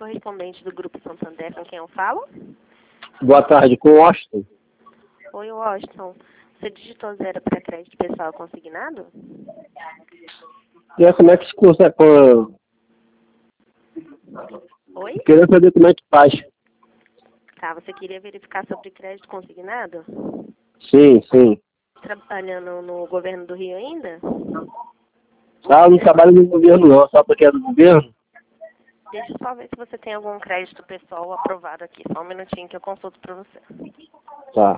correspondente do Grupo Santander, com quem eu falo? Boa tarde, com o Washington. Oi, Washington. Você digitou 0 para crédito pessoal consignado? E aí, como é que se consegue? Oi? Queria saber como é que faz. Tá, você queria verificar sobre crédito consignado? Sim, sim. Trabalhando no governo do Rio ainda? Ah, eu não trabalho no governo não, só porque é do governo. Deixa eu só ver se você tem algum crédito pessoal aprovado aqui. Só um minutinho que eu consulto para você. Tá.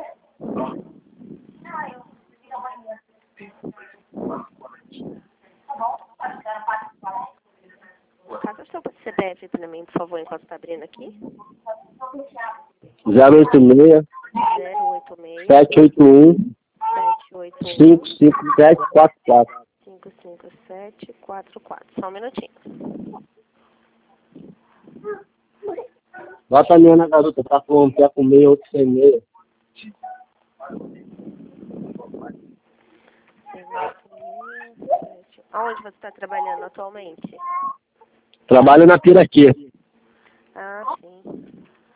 Passa o seu CPF para mim, por favor, enquanto está abrindo aqui. 086 086 781 781 55744. 55744. Só um minutinho. Bota a minha na garota, tá com um pé com meia, outro sem meia. Aonde você está trabalhando atualmente? Trabalho na Piraquê. Ah, sim.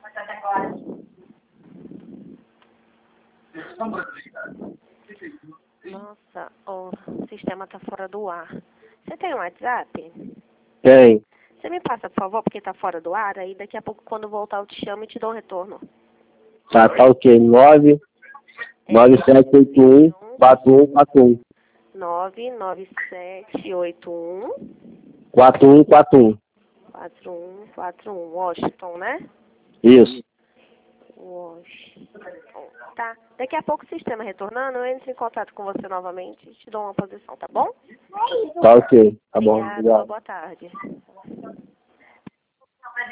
Nossa, o sistema tá fora do ar. Você tem um WhatsApp? Tem. Você me passa, por favor, porque tá fora do ar, aí daqui a pouco, quando voltar, eu te chamo e te dou um retorno. Tá ok. 9781 4141. 99781 4141. 4141. Washington, né? Isso. Washington. Tá. Daqui a pouco o sistema retornando, eu entro em contato com você novamente e te dou uma posição, tá bom? Tá ok. Tá bom. Obrigada, Obrigado. boa tarde.